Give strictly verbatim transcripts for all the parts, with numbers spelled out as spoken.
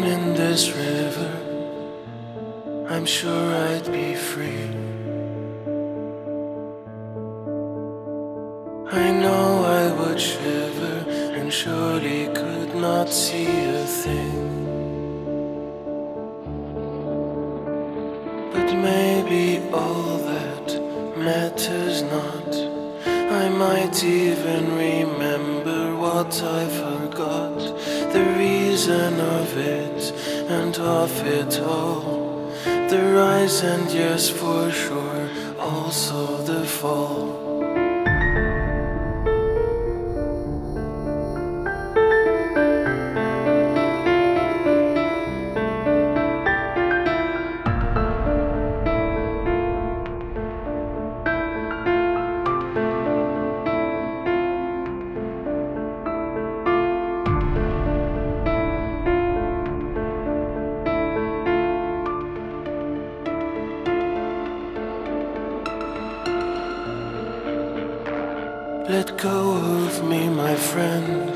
in this river, I'm sure I'd be free. I know I would shiver and surely could not see a thing. But maybe all that matters not. I might even remember what I forgot, the reason of it and of it all, the rise and yes for sure, also the fall. Let go of me, my friend.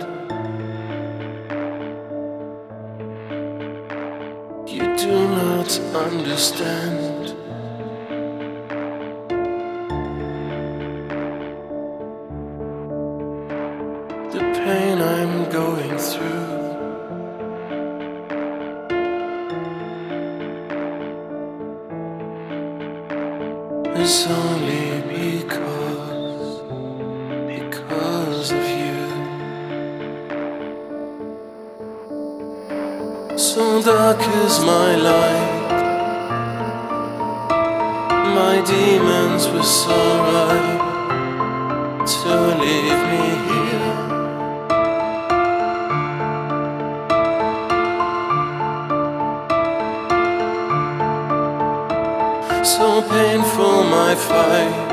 You do not understand. The pain I'm going through. It's only because Because of you. So dark is my light. My demons were so right to leave me here. So painful my fight,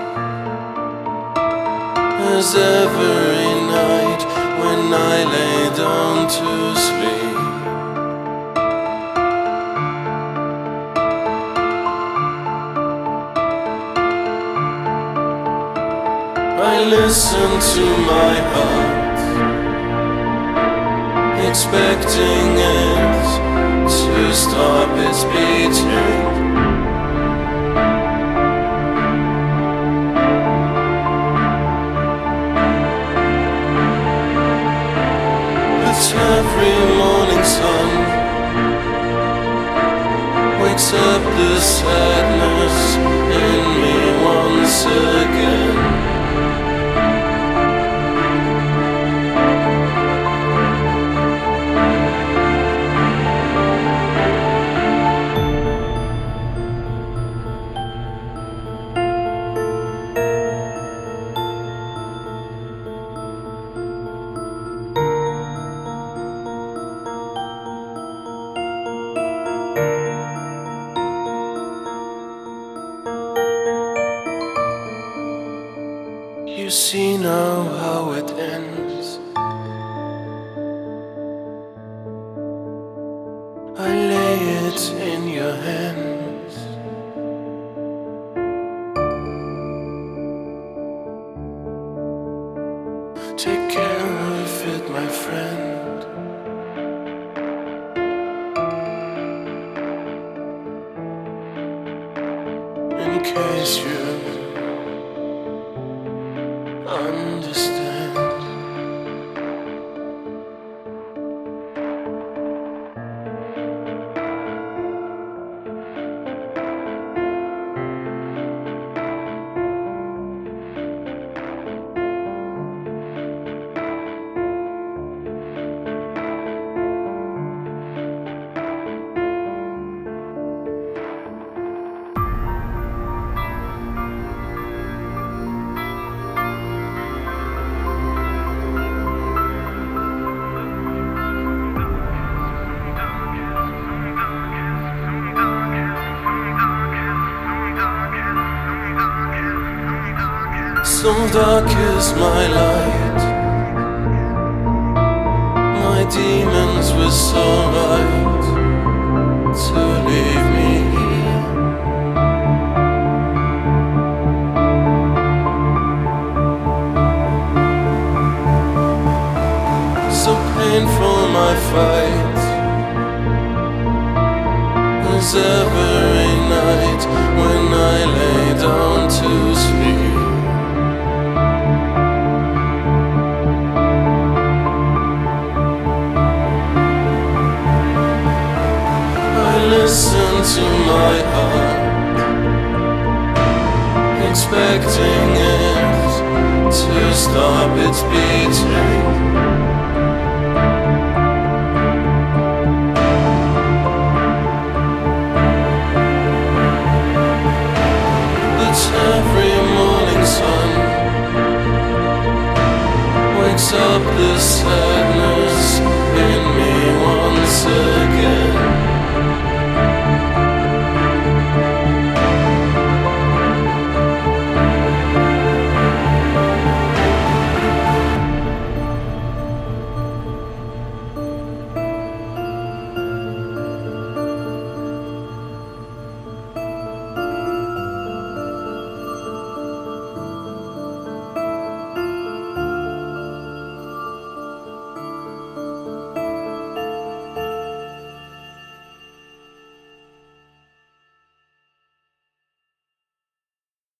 as every night when I lay down to sleep, I listen to my heart, expecting it to stop its beating. Every morning sun wakes up the sadness in me once again. You see now how it ends. I lay it in your hands. Take care of it, my friend. In case you understand. So dark is my light. My demons were so right to leave me here. So painful my fight, expecting it to stop its beating. Every morning sun wakes up the sadness in me once again.